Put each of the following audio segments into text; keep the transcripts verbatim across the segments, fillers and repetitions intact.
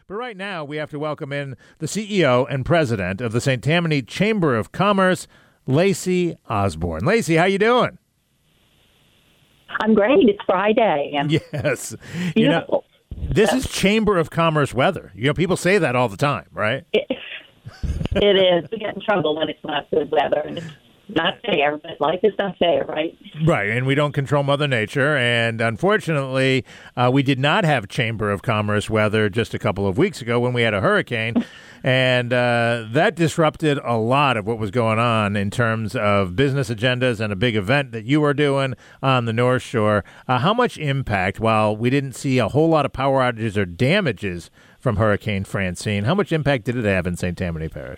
But right now, we have to welcome in the C E O and president of the Saint Tammany Chamber of Commerce, Lacey Osborne. Lacey, how you doing? I'm great. It's Friday. And yes. Beautiful. You know, this is Chamber of Commerce weather. You know, people say that all the time, right? It, it is. We get in trouble when it's not good weather. And it's not fair, but life is not fair, right? Right, and we don't control Mother Nature. And unfortunately, uh, we did not have Chamber of Commerce weather just a couple of weeks ago when we had a hurricane. And uh, that disrupted a lot of what was going on in terms of business agendas and a big event that you were doing on the North Shore. Uh, how much impact, while we didn't see a whole lot of power outages or damages from Hurricane Francine, how much impact did it have in Saint Tammany Parish?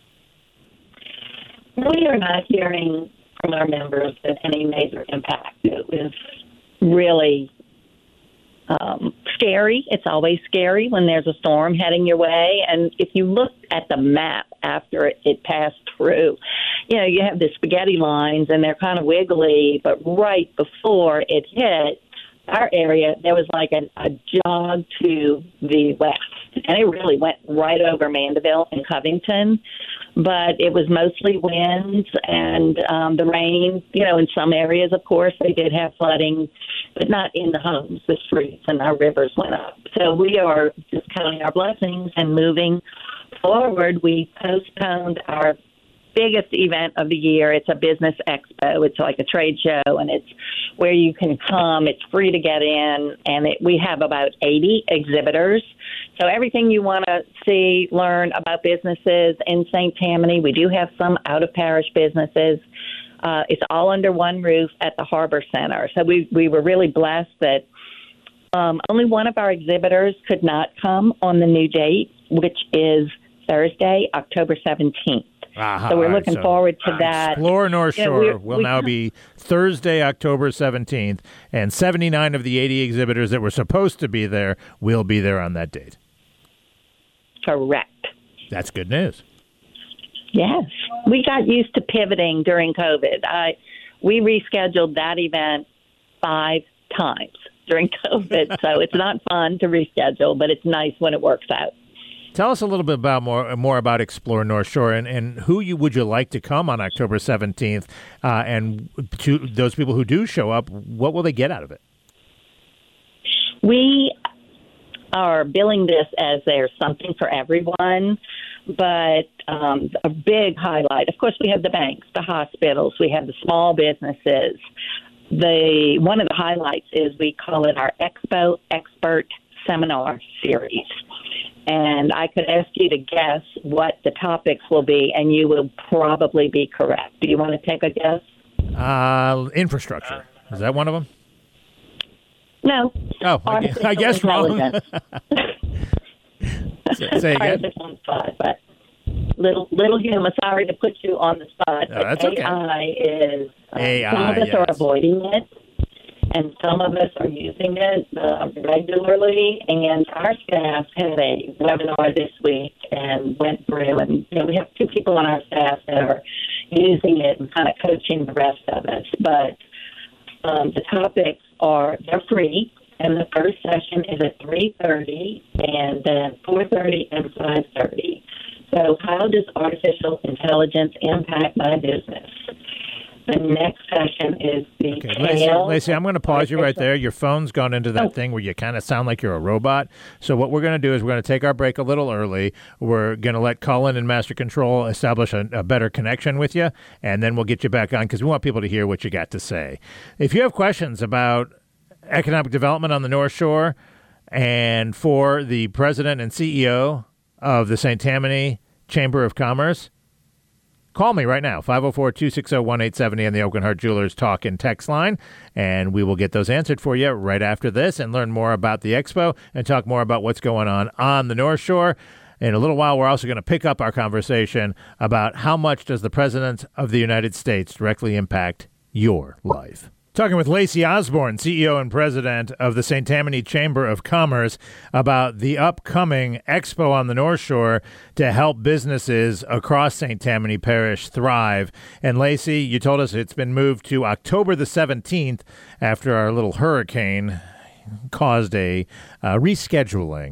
We are not hearing from our members that any major impact. It was really um, scary. It's always scary when there's a storm heading your way. And if you look at the map after it, it passed through, you know, you have the spaghetti lines and they're kind of wiggly, but right before it hit our area, there was like a, a jog to the west. And it really went right over Mandeville and Covington. But it was mostly winds and um, the rain. You know, in some areas, of course, they did have flooding, but not in the homes, the streets, and our rivers went up. So we are just counting our blessings and moving forward. We postponed our biggest event of the year. It's a business expo. It's like a trade show, and it's where you can come. It's free to get in, and it, we have about eighty exhibitors. So everything you want to see, learn about businesses in Saint Tammany. We do have some out-of-parish businesses. Uh, it's all under one roof at the Harbor Center. So we, we were really blessed that um, only one of our exhibitors could not come on the new date, which is Thursday, October seventeenth. Uh-huh. So we're looking so forward to that. Explore North Shore you know, will we, now be Thursday, October seventeenth, and seventy-nine of the eighty exhibitors that were supposed to be there will be there on that date. Correct. That's good news. Yes. We got used to pivoting during COVID. I, we rescheduled that event five times during COVID, so it's not fun to reschedule, but it's nice when it works out. Tell us a little bit about more more about Explore North Shore and, and who you would you like to come on October seventeenth, uh, and to those people who do show up, what will they get out of it? We are billing this as there's something for everyone, but um, a big highlight, of course, we have the banks, the hospitals, we have the small businesses. The one of the highlights is we call it our Expo Expert Seminar Series. And I could ask you to guess what the topics will be, and you will probably be correct. Do you want to take a guess? Uh, infrastructure. Is that one of them? No. Oh, I guess, I guess wrong. say, say again. On the spot, but little, little human, sorry to put you on the spot. No, that's okay. A I is, um, A I, some of us yes. are avoiding it, and some of us are using it uh, regularly. And our staff had a webinar this week and went through, and you know, we have two people on our staff that are using it and kind of coaching the rest of us. But um, the topics are, they're free, and the first session is at three thirty, and then four thirty and five thirty. So how does artificial intelligence impact my business? The next session is the okay, Lacey, Lacey, I'm going to pause you right there. Your phone's gone into that oh. thing where you kind of sound like you're a robot. So what we're going to do is we're going to take our break a little early. We're going to let Cullen and Master Control establish a, a better connection with you, and then we'll get you back on because we want people to hear what you got to say. If you have questions about economic development on the North Shore and for the president and C E O of the Saint Tammany Chamber of Commerce, call me right now, five oh four, two six oh, one eight seven oh on the Oak and Heart Jewelers talk and text line, and we will get those answered for you right after this and learn more about the expo and talk more about what's going on on the North Shore. In a little while, we're also going to pick up our conversation about how much does the President of the United States directly impact your life. Talking with Lacey Osborne, C E O and President of the Saint Tammany Chamber of Commerce, about the upcoming expo on the North Shore to help businesses across Saint Tammany Parish thrive. And Lacey, you told us it's been moved to October the seventeenth after our little hurricane caused a uh, rescheduling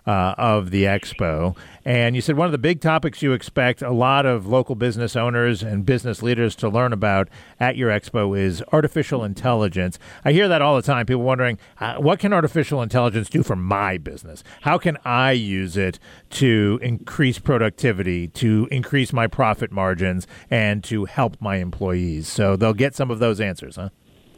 uh, of the expo. And you said one of the big topics you expect a lot of local business owners and business leaders to learn about at your expo is artificial intelligence. I hear that all the time. People wondering, uh, what can artificial intelligence do for my business? How can I use it to increase productivity, to increase my profit margins, and to help my employees? So they'll get some of those answers, huh?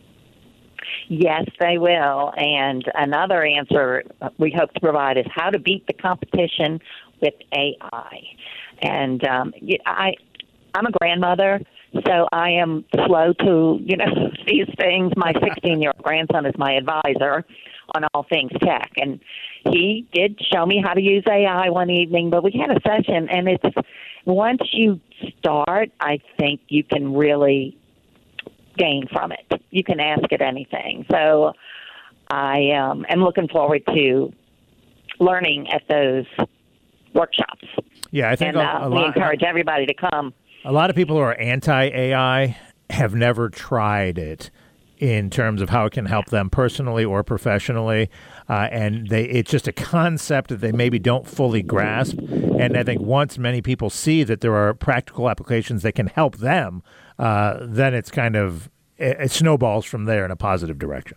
Yes, they will. And another answer we hope to provide is how to beat the competition with A I. And um, I, I'm a grandmother, so I am slow to, you know, these things. My sixteen-year-old grandson is my advisor on all things tech, and he did show me how to use A I one evening, but we had a session, and it's once you start, I think you can really gain from it. You can ask it anything. So I um, am looking forward to learning at those workshops. Yeah, I think and a, uh, a we lot, encourage everybody to come. A lot of people who are anti-A I have never tried it in terms of how it can help them personally or professionally. Uh, and they it's just a concept that they maybe don't fully grasp. And I think once many people see that there are practical applications that can help them, uh, then it's kind of, it, it snowballs from there in a positive direction.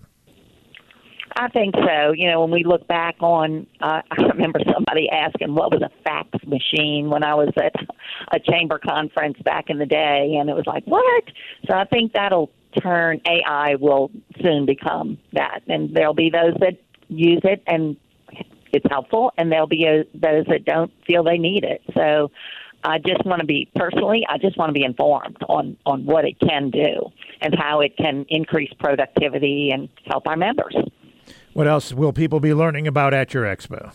I think so. You know, when we look back on, uh, I remember somebody asking what was a fax machine when I was at a chamber conference back in the day, and it was like, what? So I think that'll turn, A I will soon become that. And there'll be those that use it and it's helpful, and there'll be a, those that don't feel they need it. So I just want to be, personally, I just want to be informed on, on what it can do and how it can increase productivity and help our members. What else will people be learning about at your expo?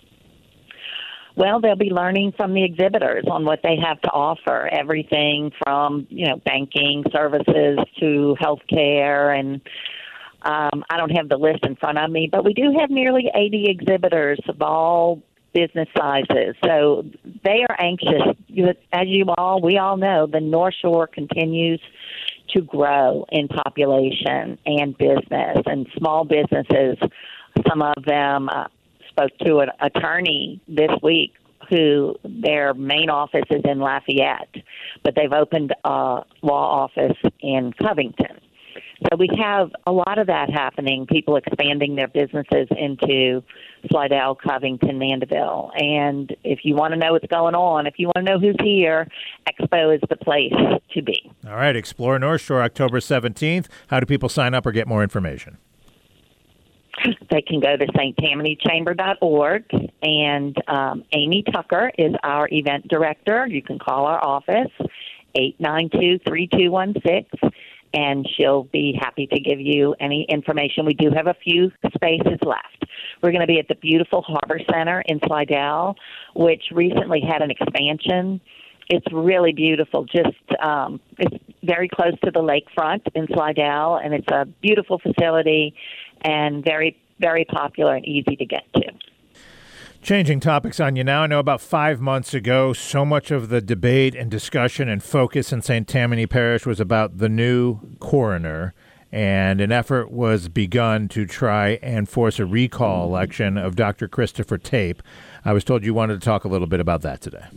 Well, they'll be learning from the exhibitors on what they have to offer, everything from, you know, banking services to healthcare. And um, I don't have the list in front of me, but we do have nearly eighty exhibitors of all business sizes. So they are anxious. As you all, we all know, the North Shore continues to grow in population and business, and small businesses. Some of them uh, spoke to an attorney this week who their main office is in Lafayette, but they've opened a law office in Covington. So we have a lot of that happening, people expanding their businesses into Slidell, Covington, Mandeville. And if you want to know what's going on, if you want to know who's here, Expo is the place to be. All right, Explore North Shore, October seventeenth. How do people sign up or get more information? They can go to st tammany chamber dot org, and um, Amy Tucker is our event director. You can call our office, eight nine two, three two one six, and she'll be happy to give you any information. We do have a few spaces left. We're going to be at the beautiful Harbor Center in Slidell, which recently had an expansion. It's really beautiful. Just um, it's very close to the lakefront in Slidell, and it's a beautiful facility and very, very popular and easy to get to. Changing topics on you now. I know about five months ago, so much of the debate and discussion and focus in Saint Tammany Parish was about the new coroner, and an effort was begun to try and force a recall election of Doctor Christopher Tape. I was told you wanted to talk a little bit about that today.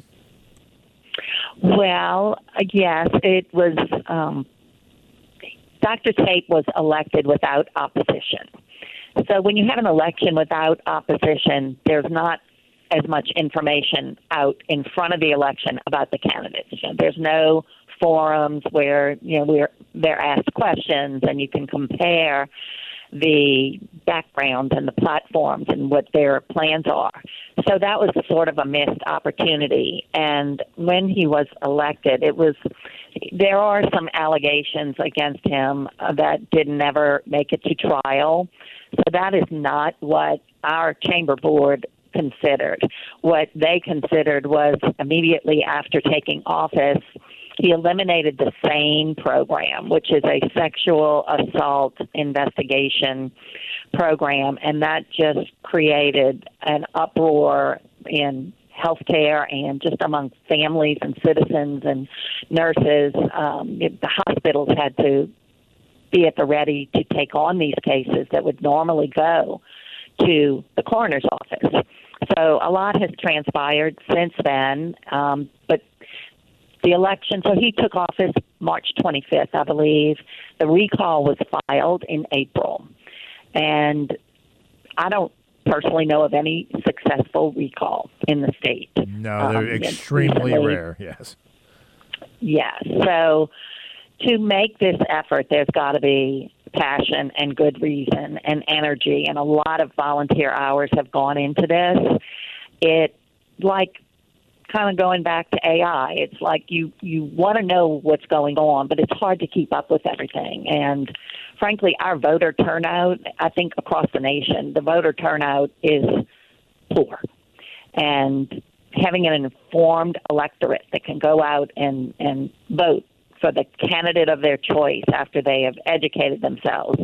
Well, yes, it was. Um, Doctor Tape was elected without opposition. So when you have an election without opposition, there's not as much information out in front of the election about the candidates. You know, there's no forums where you know we're they're asked questions and you can compare the background and the platforms and what their plans are. So that was sort of a missed opportunity. And when he was elected, it was there are some allegations against him uh, that did never make it to trial. So that is not what our chamber board considered. What they considered was immediately after taking office, he eliminated the SANE program, which is a sexual assault investigation program, and that just created an uproar in healthcare and just among families and citizens and nurses. Um, it, the hospitals had to be at the ready to take on these cases that would normally go to the coroner's office. So a lot has transpired since then, um, but the election, so he took office March twenty-fifth, I believe. The recall was filed in April. And I don't personally know of any successful recall in the state. No, they're um, extremely recently. rare, yes. Yes. So to make this effort, there's got to be passion and good reason and energy, and a lot of volunteer hours have gone into this. It, like, kind of going back to A I, it's like you, you want to know what's going on, but it's hard to keep up with everything. And frankly, our voter turnout, I think across the nation, the voter turnout is poor. And having an informed electorate that can go out and, and vote for the candidate of their choice after they have educated themselves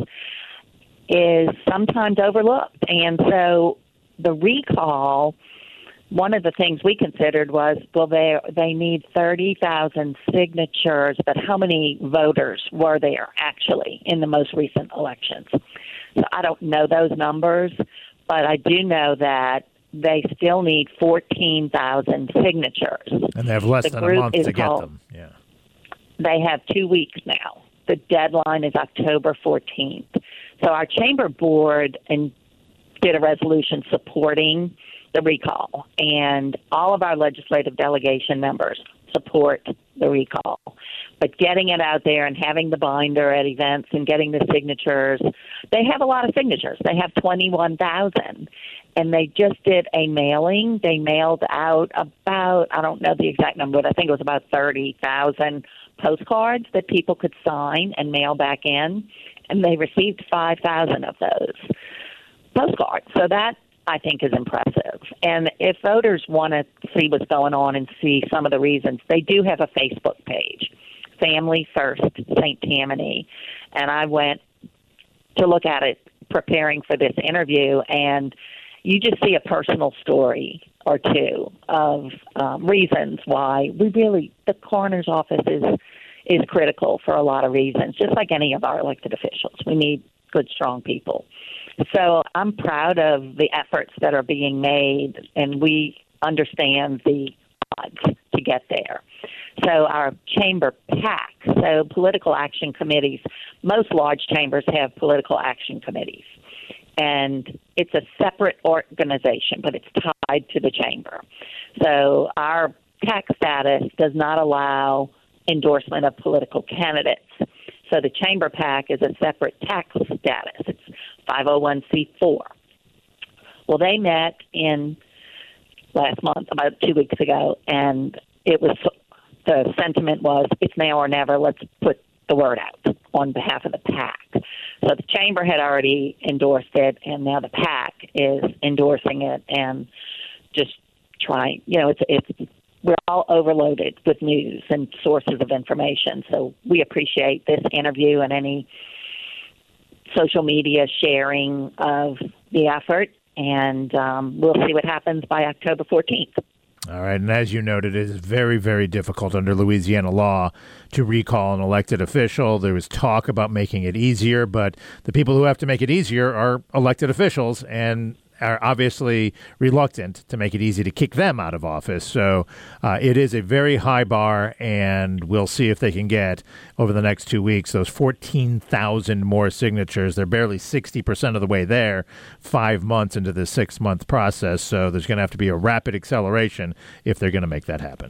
is sometimes overlooked. And so the recall, one of the things we considered was, well, they they need thirty thousand signatures, but how many voters were there actually in the most recent elections? So I don't know those numbers, but I do know that they still need fourteen thousand signatures. And they have less the than a month to get called, them. Yeah. They have two weeks now. The deadline is October fourteenth. So our chamber board and did a resolution supporting the recall, and all of our legislative delegation members support the recall. But getting it out there and having the binder at events and getting the signatures, they have a lot of signatures. They have twenty-one thousand, and they just did a mailing. They mailed out about, I don't know the exact number, but I think it was about thirty thousand postcards that people could sign and mail back in, and they received five thousand of those postcards. So that, I think, is impressive. And if voters want to see what's going on and see some of the reasons, they do have a Facebook page, Family First Saint Tammany. And I went to look at it preparing for this interview, and you just see a personal story or two of um, reasons why we really, the coroner's office is is critical for a lot of reasons, just like any of our elected officials. We need good, strong people. So I'm proud of the efforts that are being made, and we understand the odds to get there. So our chamber PAC, so political action committees, most large chambers have political action committees. And it's a separate organization, but it's tied to the chamber. So our PAC status does not allow endorsement of political candidates. So the chamber PAC is a separate tax status. It's five oh one c four. Well, they met in last month, about two weeks ago, and it was the sentiment was it's now or never. Let's put the word out on behalf of the PAC. So the chamber had already endorsed it, and now the PAC is endorsing it and just trying. You know, it's it's we're all overloaded with news and sources of information. So we appreciate this interview and any social media sharing of the effort, and um, we'll see what happens by October fourteenth. All right, and as you noted, it is very, very difficult under Louisiana law to recall an elected official. There was talk about making it easier, but the people who have to make it easier are elected officials and are obviously reluctant to make it easy to kick them out of office. So uh, it is a very high bar, and we'll see if they can get, over the next two weeks, those fourteen thousand more signatures. They're barely sixty percent of the way there, five months into the six-month process. So there's going to have to be a rapid acceleration if they're going to make that happen.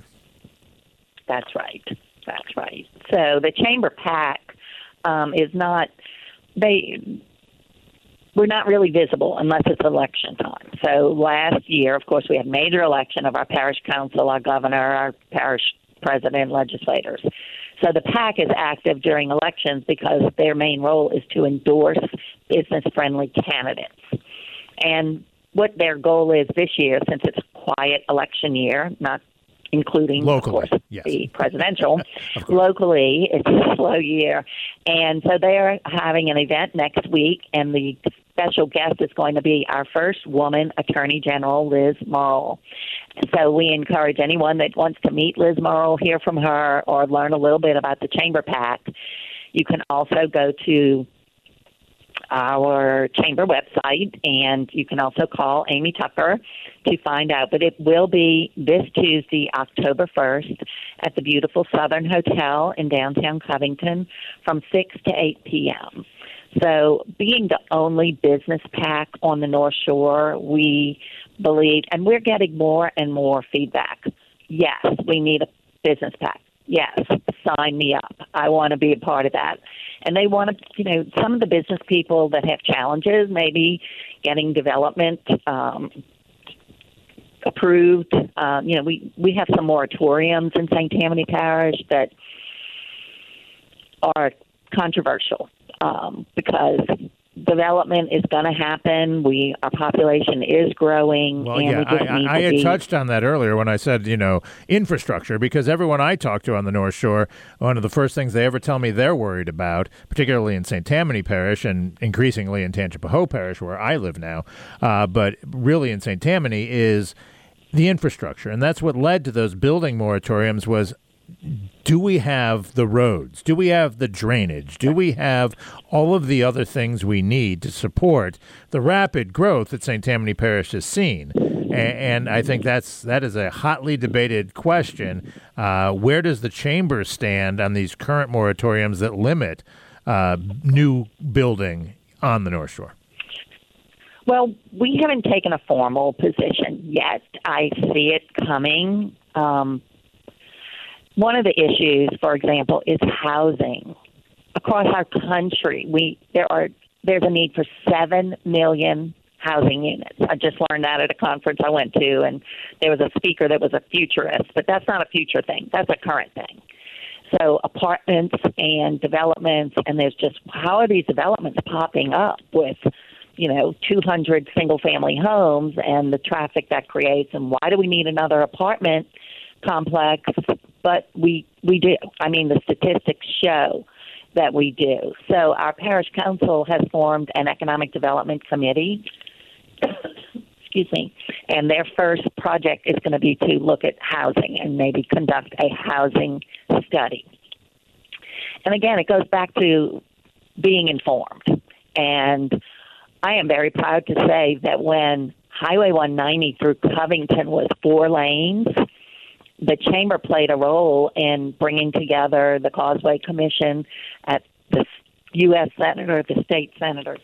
That's right. That's right. So the Chamber PAC um, is not, they... we're not really visible unless it's election time. So last year, of course, we had major election of our parish council, our governor, our parish president, legislators. So the PAC is active during elections because their main role is to endorse business-friendly candidates. And what their goal is this year, since it's a quiet election year, not including, locally, of course, yes. the presidential. Locally, it's a slow year. And so they're having an event next week, and the special guest is going to be our first woman Attorney General, Liz Murrill. And so we encourage anyone that wants to meet Liz Murrill, hear from her, or learn a little bit about the Chamber PAC. You can also go to our chamber website, and you can also call Amy Tucker to find out. But it will be this Tuesday, October first, at the beautiful Southern Hotel in downtown Covington from six to eight p.m. So being the only business pack on the North Shore, we believe, and we're getting more and more feedback. Yes, we need a business pack. Yes, sign me up. I want to be a part of that. And they want to, you know, some of the business people that have challenges, maybe getting development um, approved. Uh, you know, we, we have some moratoriums in Saint Tammany Parish that are controversial um, because development is going to happen. We our population is growing. Well, and yeah, we just I, need I, I to had be, touched on that earlier when I said, you know, infrastructure, because everyone I talk to on the North Shore, one of the first things they ever tell me they're worried about, particularly in Saint Tammany Parish and increasingly in Tangipahoa Parish, where I live now, uh, but really in Saint Tammany, is the infrastructure. And that's what led to those building moratoriums was, do we have the roads? Do we have the drainage? Do we have all of the other things we need to support the rapid growth that Saint Tammany Parish has seen? And, and I think that's that is a hotly debated question. Uh, where does the chamber stand on these current moratoriums that limit uh, new building on the North Shore? Well, we haven't taken a formal position yet. I see it coming. Um, One of the issues, for example, is housing. Across our country, we there are there's a need for seven million housing units. I just learned that at a conference I went to, and there was a speaker that was a futurist, but that's not a future thing. That's a current thing. So apartments and developments, and there's just, how are these developments popping up with, you know, two hundred single-family homes and the traffic that creates, and why do we need another apartment complex? But we, we do. I mean, the statistics show that we do. So our parish council has formed an economic development committee, excuse me, and their first project is going to be to look at housing and maybe conduct a housing study. And again, it goes back to being informed. And I am very proud to say that when Highway one ninety through Covington was four lanes, the chamber played a role in bringing together the Causeway Commission at the U S Senator, the state senator.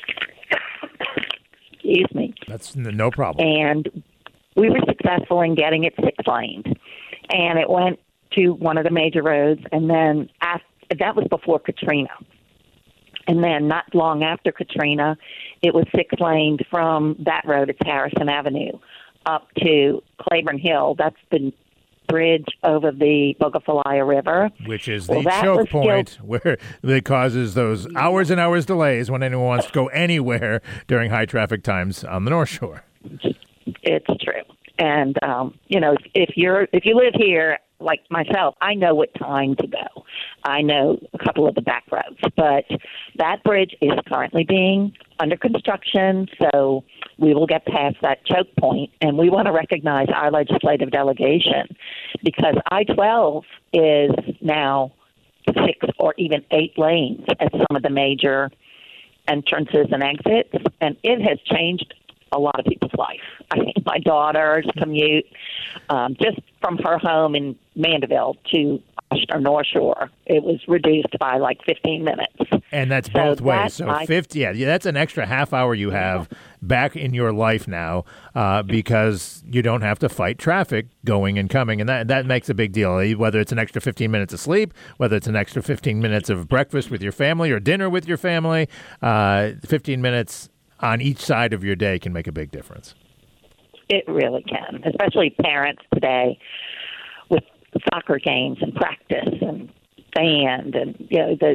Excuse me. That's no problem. And we were successful in getting it six laned. And it went to one of the major roads, and then after, that was before Katrina. And then not long after Katrina, it was six laned from that road, it's Harrison Avenue, up to Claiborne Hill. That's the bridge over the Bogafalaya River. Which is the well, choke point still, where it causes those hours and hours delays when anyone wants to go anywhere during high traffic times on the North Shore. It's true. And, um, you know, if you're if you live here, like myself, I know what time to go. I know a couple of the back roads. But that bridge is currently being under construction, so we will get past that choke point. And we want to recognize our legislative delegation because I twelve is now six or even eight lanes at some of the major entrances and exits, and it has changed a lot of people's life. I mean, my daughter's commute um, just from her home in Mandeville to our North Shore, it was reduced by like fifteen minutes. And that's so both ways. That So I, fifty, yeah, yeah, that's an extra half hour you have back in your life now uh, because you don't have to fight traffic going and coming, and that that makes a big deal. Whether it's an extra fifteen minutes of sleep, whether it's an extra fifteen minutes of breakfast with your family or dinner with your family, uh, fifteen minutes on each side of your day can make a big difference. It really can, especially parents today with soccer games and practice and band, and you know the.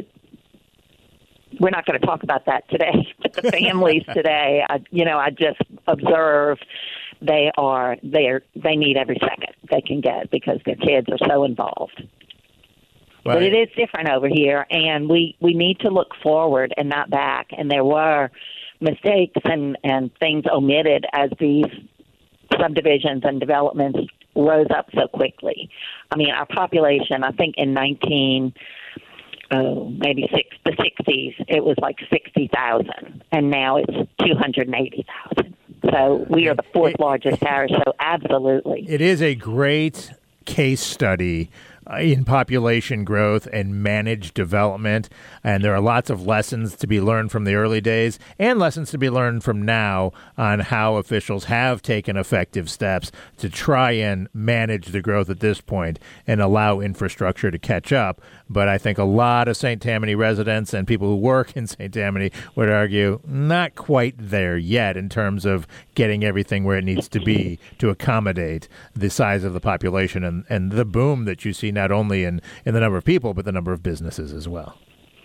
We're not going to talk about that today, but the families today, I, you know, I just observe they are they are they need every second they can get because their kids are so involved. Right. But it is different over here, and we we need to look forward and not back. And there were mistakes and, and things omitted as these subdivisions and developments rose up so quickly. I mean, our population, I think in nineteen oh, maybe six, the sixties, it was like sixty thousand, and now it's two hundred eighty thousand. So we are the fourth it, largest parish, so absolutely. It is a great case study in population growth and managed development, and there are lots of lessons to be learned from the early days and lessons to be learned from now on how officials have taken effective steps to try and manage the growth at this point and allow infrastructure to catch up. But I think a lot of Saint Tammany residents and people who work in Saint Tammany would argue not quite there yet in terms of getting everything where it needs to be to accommodate the size of the population and, and the boom that you see not only in, in the number of people, but the number of businesses as well.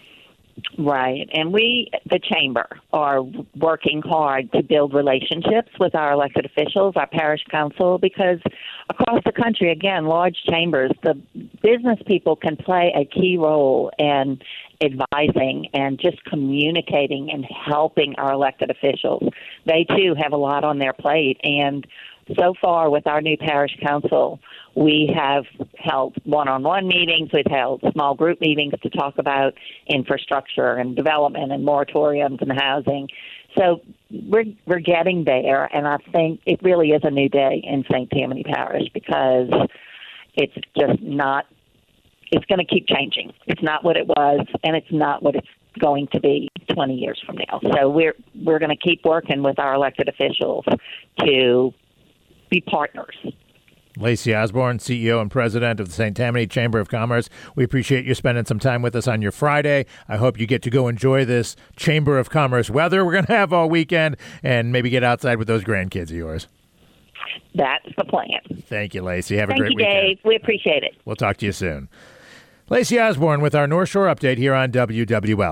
Right. And we, the Chamber, are working hard to build relationships with our elected officials, our parish council, because across the country, again, large chambers, the business people can play a key role in advising and just communicating and helping our elected officials. They, too, have a lot on their plate. And so far with our new parish council, we have held one-on-one meetings. We've held small group meetings to talk about infrastructure and development and moratoriums and housing. So we're we're getting there, and I think it really is a new day in Saint Tammany Parish because it's just not. It's going to keep changing. It's not what it was, and it's not what it's going to be twenty years from now. So we're we're going to keep working with our elected officials to be partners. Lacey Osborne, C E O and President of the Saint Tammany Chamber of Commerce. We appreciate you spending some time with us on your Friday. I hope you get to go enjoy this Chamber of Commerce weather we're going to have all weekend and maybe get outside with those grandkids of yours. That's the plan. Thank you, Lacey. Have a Thank great you, weekend. Dave. We appreciate it. We'll talk to you soon. Lacey Osborne with our North Shore update here on W W L.